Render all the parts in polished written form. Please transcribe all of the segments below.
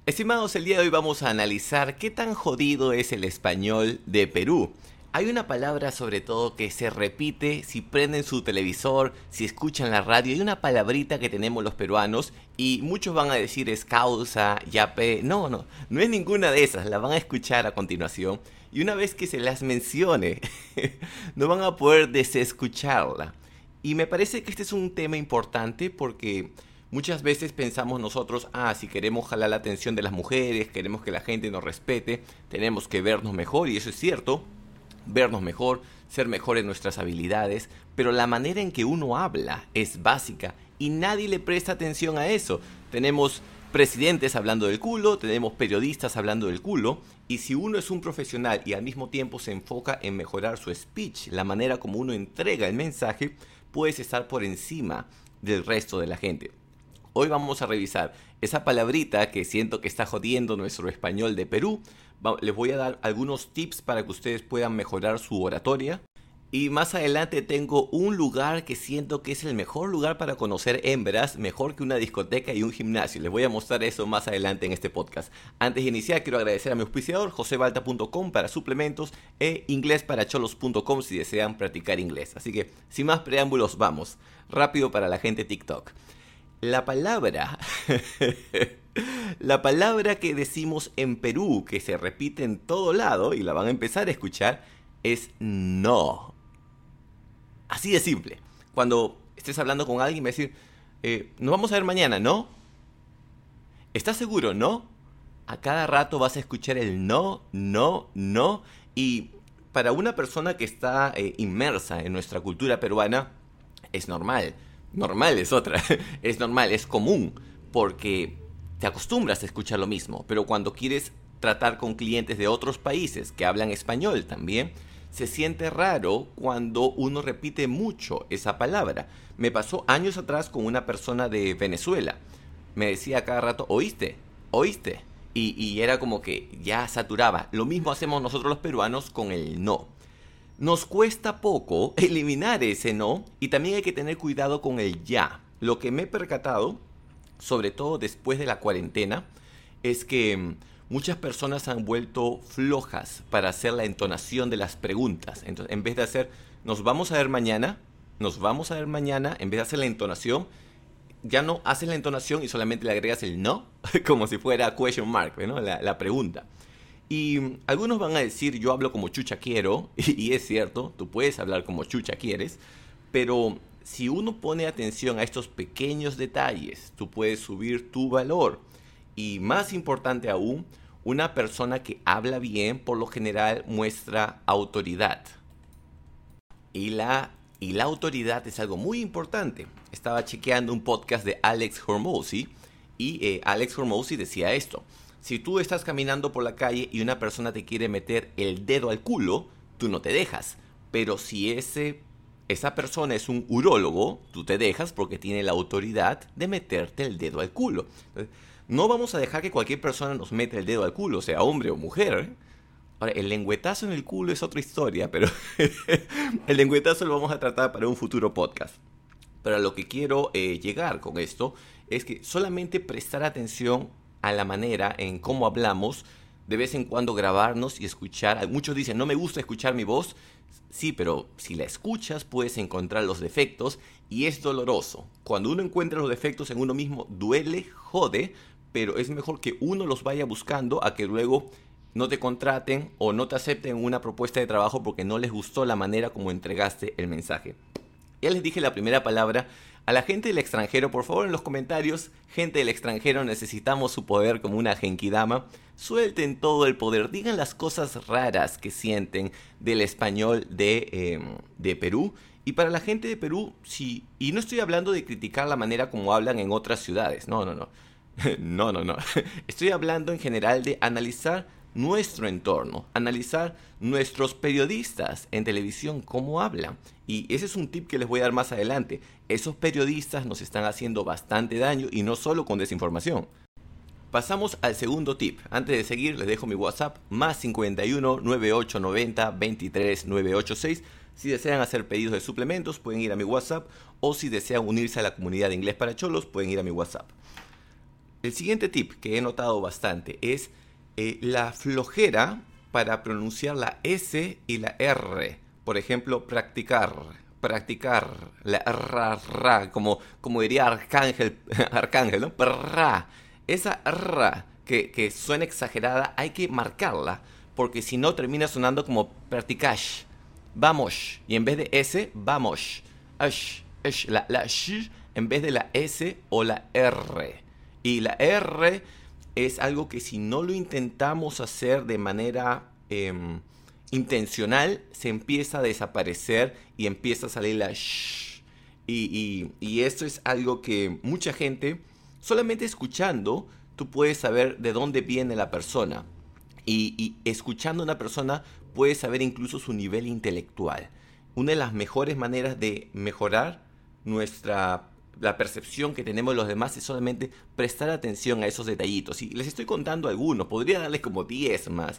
Estimados, el día de hoy vamos a analizar qué tan jodido es el español de Perú. Hay una palabra sobre todo que se repite si prenden su televisor, si escuchan la radio. Hay una palabrita que tenemos los peruanos y muchos van a decir es causa, yape. No es ninguna de esas, la van a escuchar a continuación. Y una vez que se las mencione, no van a poder desescucharla. Y me parece que este es un tema importante porque muchas veces pensamos nosotros, si queremos jalar la atención de las mujeres, queremos que la gente nos respete, tenemos que vernos mejor, y eso es cierto, vernos mejor, ser mejor en nuestras habilidades, pero la manera en que uno habla es básica y nadie le presta atención a eso. Tenemos presidentes hablando del culo, tenemos periodistas hablando del culo, y si uno es un profesional y al mismo tiempo se enfoca en mejorar su speech, la manera como uno entrega el mensaje, puedes estar por encima del resto de la gente. Hoy vamos a revisar esa palabrita que siento que está jodiendo nuestro español de Perú. Les voy a dar algunos tips para que ustedes puedan mejorar su oratoria. Y más adelante tengo un lugar que siento que es el mejor lugar para conocer hembras, mejor que una discoteca y un gimnasio. Les voy a mostrar eso más adelante en este podcast. Antes de iniciar, quiero agradecer a mi auspiciador, josebalta.com para suplementos e inglesparacholos.com si desean practicar inglés. Así que, sin más preámbulos, vamos. Rápido para la gente TikTok. La palabra que decimos en Perú, que se repite en todo lado y la van a empezar a escuchar, es no. Así de simple. Cuando estés hablando con alguien, va a decir, nos vamos a ver mañana, ¿no? ¿Estás seguro, no? A cada rato vas a escuchar el no. Y para una persona que está inmersa en nuestra cultura peruana, es normal. Normal es otra, es normal, es común, porque te acostumbras a escuchar lo mismo, pero cuando quieres tratar con clientes de otros países que hablan español también, se siente raro cuando uno repite mucho esa palabra. Me pasó años atrás con una persona de Venezuela, me decía cada rato, ¿oíste? Y era como que ya saturaba. Lo mismo hacemos nosotros los peruanos con el no. Nos cuesta poco eliminar ese no y también hay que tener cuidado con el ya. Lo que me he percatado, sobre todo después de la cuarentena, es que muchas personas han vuelto flojas para hacer la entonación de las preguntas. Entonces, en vez de hacer nos vamos a ver mañana, en vez de hacer la entonación, ya no haces la entonación y solamente le agregas el no, como si fuera question mark, ¿no? La pregunta. Y algunos van a decir, yo hablo como chucha quiero, y es cierto, tú puedes hablar como chucha quieres, pero si uno pone atención a estos pequeños detalles, tú puedes subir tu valor. Y más importante aún, una persona que habla bien, por lo general, muestra autoridad. Y la autoridad es algo muy importante. Estaba chequeando un podcast de Alex Hormozi, y Alex Hormozi decía esto. Si tú estás caminando por la calle y una persona te quiere meter el dedo al culo, tú no te dejas. Pero si esa persona es un urólogo, tú te dejas porque tiene la autoridad de meterte el dedo al culo. Entonces, no vamos a dejar que cualquier persona nos meta el dedo al culo, sea hombre o mujer. Ahora, el lengüetazo en el culo es otra historia, pero el lengüetazo lo vamos a tratar para un futuro podcast. Pero a lo que quiero llegar con esto es que solamente prestar atención a la manera en cómo hablamos, de vez en cuando grabarnos y escuchar. Muchos dicen, no me gusta escuchar mi voz. Sí, pero si la escuchas puedes encontrar los defectos y es doloroso. Cuando uno encuentra los defectos en uno mismo, duele, jode, pero es mejor que uno los vaya buscando a que luego no te contraten o no te acepten una propuesta de trabajo porque no les gustó la manera como entregaste el mensaje. Ya les dije la primera palabra. A la gente del extranjero, por favor en los comentarios, gente del extranjero, necesitamos su poder como una genkidama. Suelten todo el poder, digan las cosas raras que sienten del español de Perú. Y para la gente de Perú, sí, y no estoy hablando de criticar la manera como hablan en otras ciudades, no. No. Estoy hablando en general de analizar nuestro entorno, analizar nuestros periodistas en televisión, cómo hablan. Y ese es un tip que les voy a dar más adelante. Esos periodistas nos están haciendo bastante daño y no solo con desinformación. Pasamos al segundo tip. Antes de seguir, les dejo mi WhatsApp, más 51 9890 23 986. Si desean hacer pedidos de suplementos, pueden ir a mi WhatsApp. O si desean unirse a la comunidad de Inglés para Cholos, pueden ir a mi WhatsApp. El siguiente tip que he notado bastante es la flojera para pronunciar la S y la R. Por ejemplo, practicar, la R, como diría Arcángel, Arcángel, ¿no? Prra. Esa R que suena exagerada hay que marcarla, porque si no termina sonando como practicash. Vamos. Y en vez de S, vamos. La sh en vez de la S o la R. Y la R es algo que si no lo intentamos hacer de manera intencional, se empieza a desaparecer y empieza a salir la sh. Y esto es algo que mucha gente, solamente escuchando, tú puedes saber de dónde viene la persona. Y escuchando a una persona puedes saber incluso su nivel intelectual. Una de las mejores maneras de mejorar la percepción que tenemos de los demás es solamente prestar atención a esos detallitos. Y les estoy contando algunos, podría darles como 10 más.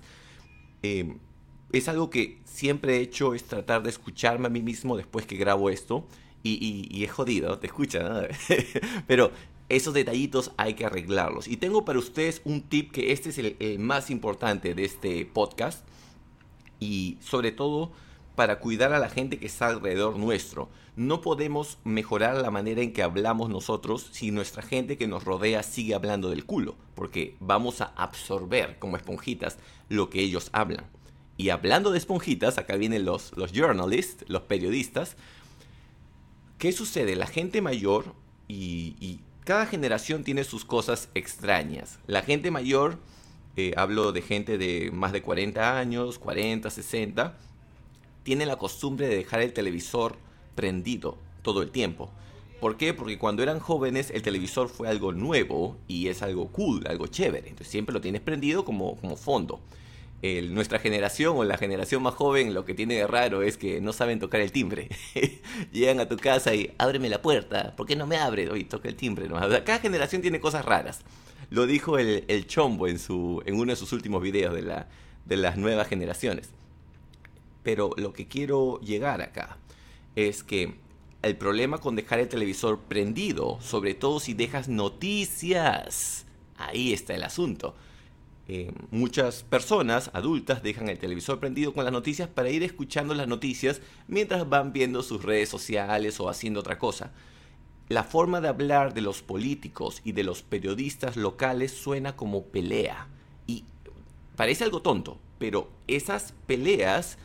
Es algo que siempre he hecho, es tratar de escucharme a mí mismo después que grabo esto. Y es jodido, te escuchan, ¿no? Pero esos detallitos hay que arreglarlos. Y tengo para ustedes un tip que este es el más importante de este podcast. Y sobre todo para cuidar a la gente que está alrededor nuestro. No podemos mejorar la manera en que hablamos nosotros si nuestra gente que nos rodea sigue hablando del culo, porque vamos a absorber como esponjitas lo que ellos hablan. Y hablando de esponjitas, acá vienen los journalists, los periodistas. ¿Qué sucede? La gente mayor y cada generación tiene sus cosas extrañas. La gente mayor, hablo de gente de más de 40 años, 40, 60, tiene la costumbre de dejar el televisor prendido todo el tiempo. ¿Por qué? Porque cuando eran jóvenes el televisor fue algo nuevo y es algo cool, algo chévere. Entonces siempre lo tienes prendido como fondo. Nuestra generación o la generación más joven lo que tiene de raro es que no saben tocar el timbre. Llegan a tu casa y ábreme la puerta. ¿Por qué no me abre? Oye, toca el timbre, ¿no? Cada generación tiene cosas raras. Lo dijo el Chombo en uno de sus últimos videos de las nuevas generaciones. Pero lo que quiero llegar acá es que el problema con dejar el televisor prendido, sobre todo si dejas noticias, ahí está el asunto. Muchas personas adultas dejan el televisor prendido con las noticias para ir escuchando las noticias mientras van viendo sus redes sociales o haciendo otra cosa. La forma de hablar de los políticos y de los periodistas locales suena como pelea. Y parece algo tonto, pero esas peleas,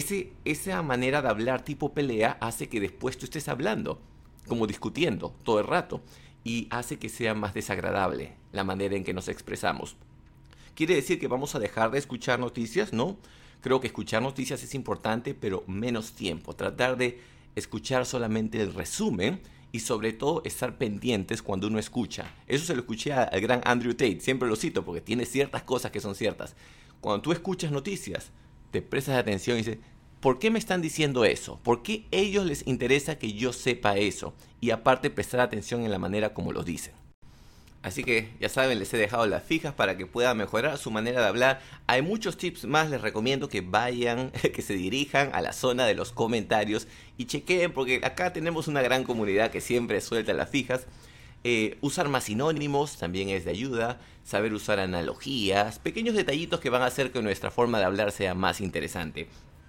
esa manera de hablar tipo pelea hace que después tú estés hablando, como discutiendo todo el rato, y hace que sea más desagradable la manera en que nos expresamos. ¿Quiere decir que vamos a dejar de escuchar noticias? No. Creo que escuchar noticias es importante, pero menos tiempo. Tratar de escuchar solamente el resumen y sobre todo estar pendientes cuando uno escucha. Eso se lo escuché al gran Andrew Tate. Siempre lo cito porque tiene ciertas cosas que son ciertas. Cuando tú escuchas noticias, te prestas atención y dices, ¿por qué me están diciendo eso? ¿Por qué a ellos les interesa que yo sepa eso? Y aparte prestar atención en la manera como lo dicen. Así que ya saben, les he dejado las fijas para que puedan mejorar su manera de hablar. Hay muchos tips más, les recomiendo que vayan, que se dirijan a la zona de los comentarios y chequeen, porque acá tenemos una gran comunidad que siempre suelta las fijas. Usar más sinónimos también es de ayuda, saber usar analogías, pequeños detallitos que van a hacer que nuestra forma de hablar sea más interesante.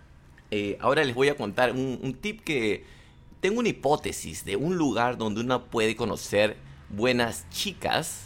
Ahora les voy a contar un tip que tengo una hipótesis de un lugar donde uno puede conocer buenas chicas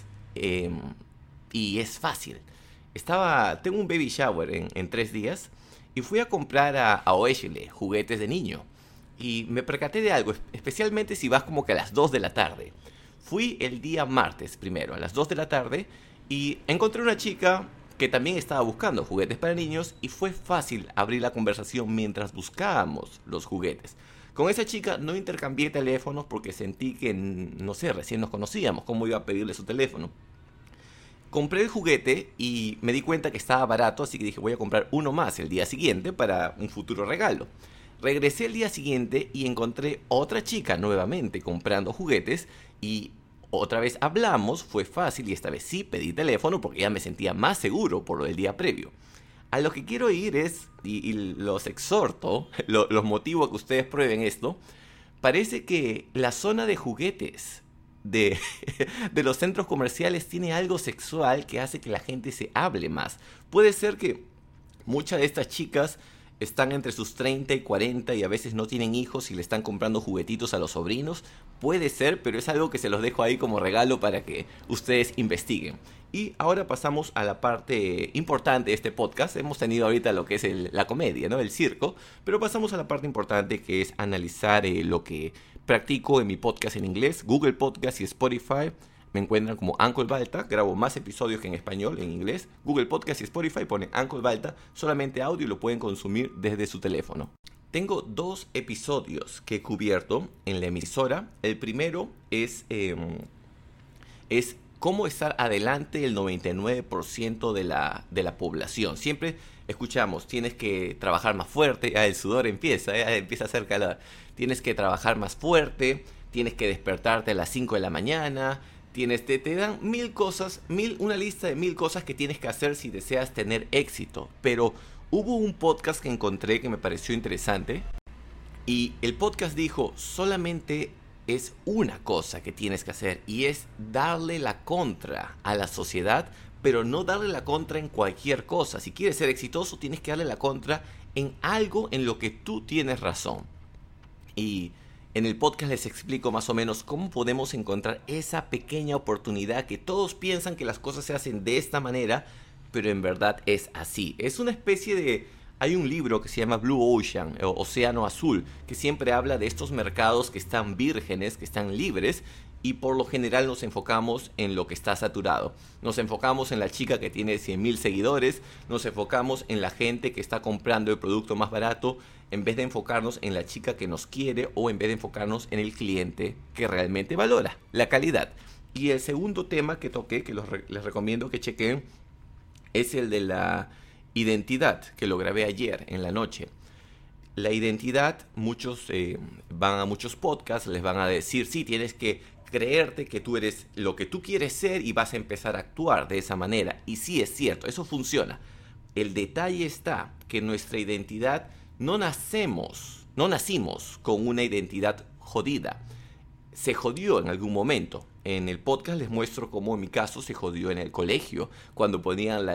y es fácil. Tengo un baby shower en 3 días y fui a comprar a Oeshile juguetes de niño y me percaté de algo, especialmente si vas como que a las 2 de la tarde. Fui el día martes primero a las 2 de la tarde y encontré una chica que también estaba buscando juguetes para niños y fue fácil abrir la conversación mientras buscábamos los juguetes. Con esa chica no intercambié teléfonos porque sentí que, no sé, recién nos conocíamos, ¿cómo iba a pedirle su teléfono? Compré el juguete y me di cuenta que estaba barato, así que dije voy a comprar uno más el día siguiente para un futuro regalo. Regresé el día siguiente y encontré otra chica nuevamente comprando juguetes y otra vez hablamos, fue fácil y esta vez sí pedí teléfono porque ya me sentía más seguro por lo del día previo. A lo que quiero ir es, y los exhorto, los motivo a que ustedes prueben esto, parece que la zona de juguetes de, de los centros comerciales tiene algo sexual que hace que la gente se hable más. Puede ser que muchas de estas chicas están entre sus 30 y 40 y a veces no tienen hijos y le están comprando juguetitos a los sobrinos. Puede ser, pero es algo que se los dejo ahí como regalo para que ustedes investiguen. Y ahora pasamos a la parte importante de este podcast. Hemos tenido ahorita lo que es la comedia, ¿no? El circo. Pero pasamos a la parte importante, que es analizar lo que practico en mi podcast en inglés. Google Podcast y Spotify me encuentran como Uncle Balta. Grabo más episodios que en español, en inglés. Google Podcast y Spotify ponen Uncle Balta. Solamente audio y lo pueden consumir desde su teléfono. Tengo 2 episodios que he cubierto en la emisora. El primero es cómo estar adelante del 99% de la población. Siempre escuchamos, tienes que trabajar más fuerte, ya el sudor empieza a hacer calor. Tienes que trabajar más fuerte, tienes que despertarte a las 5 de la mañana, te dan 1000 cosas, una lista de 1000 cosas que tienes que hacer si deseas tener éxito. Pero hubo un podcast que encontré que me pareció interesante y el podcast dijo, solamente es una cosa que tienes que hacer y es darle la contra a la sociedad, pero no darle la contra en cualquier cosa. Si quieres ser exitoso, tienes que darle la contra en algo en lo que tú tienes razón. Y en el podcast les explico más o menos cómo podemos encontrar esa pequeña oportunidad que todos piensan que las cosas se hacen de esta manera, pero en verdad es así. Es una especie de... Hay un libro que se llama Blue Ocean, o Océano Azul, que siempre habla de estos mercados que están vírgenes, que están libres, y por lo general nos enfocamos en lo que está saturado. Nos enfocamos en la chica que tiene 100,000 seguidores, nos enfocamos en la gente que está comprando el producto más barato, en vez de enfocarnos en la chica que nos quiere o en vez de enfocarnos en el cliente que realmente valora la calidad. Y el segundo tema que toqué, que les recomiendo que chequen, es el de la identidad, que lo grabé ayer en la noche. La identidad, muchos van a muchos podcasts, les van a decir, sí, tienes que creerte que tú eres lo que tú quieres ser y vas a empezar a actuar de esa manera. Y sí es cierto, eso funciona. El detalle está que nuestra identidad no nacimos con una identidad jodida. Se jodió en algún momento. En el podcast les muestro cómo en mi caso se jodió en el colegio, cuando ponían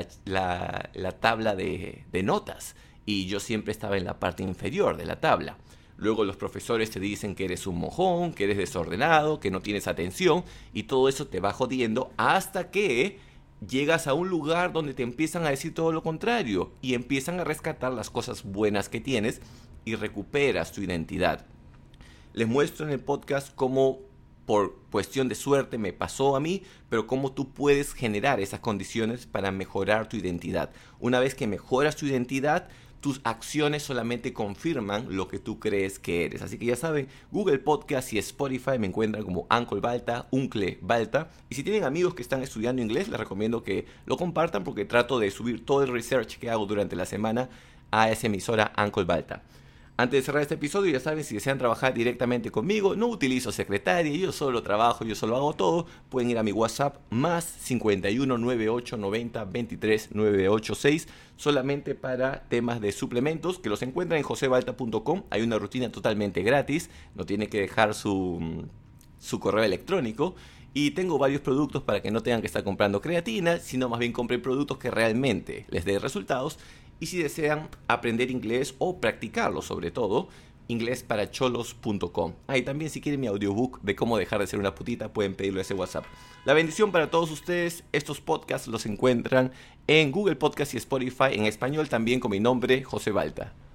la tabla de notas y yo siempre estaba en la parte inferior de la tabla. Luego los profesores te dicen que eres un mojón, que eres desordenado, que no tienes atención y todo eso te va jodiendo hasta que llegas a un lugar donde te empiezan a decir todo lo contrario y empiezan a rescatar las cosas buenas que tienes y recuperas tu identidad. Les muestro en el podcast cómo por cuestión de suerte me pasó a mí, pero cómo tú puedes generar esas condiciones para mejorar tu identidad. Una vez que mejoras tu identidad, tus acciones solamente confirman lo que tú crees que eres. Así que ya saben, Google Podcast y Spotify me encuentran como Uncle Balta, Uncle Balta. Y si tienen amigos que están estudiando inglés, les recomiendo que lo compartan porque trato de subir todo el research que hago durante la semana a esa emisora Uncle Balta. Antes de cerrar este episodio, ya saben, si desean trabajar directamente conmigo, no utilizo secretaria, yo solo trabajo, yo solo hago todo. Pueden ir a mi WhatsApp más 51 98 90 23 986, solamente para temas de suplementos, que los encuentran en josebalta.com. Hay una rutina totalmente gratis, no tiene que dejar su correo electrónico. Y tengo varios productos para que no tengan que estar comprando creatina, sino más bien compren productos que realmente les den resultados. Y si desean aprender inglés o practicarlo sobre todo, inglesparacholos.com. Y también si quieren mi audiobook de cómo dejar de ser una putita, pueden pedirlo a ese WhatsApp. La bendición para todos ustedes. Estos podcasts los encuentran en Google Podcast y Spotify en español también con mi nombre, José Balta.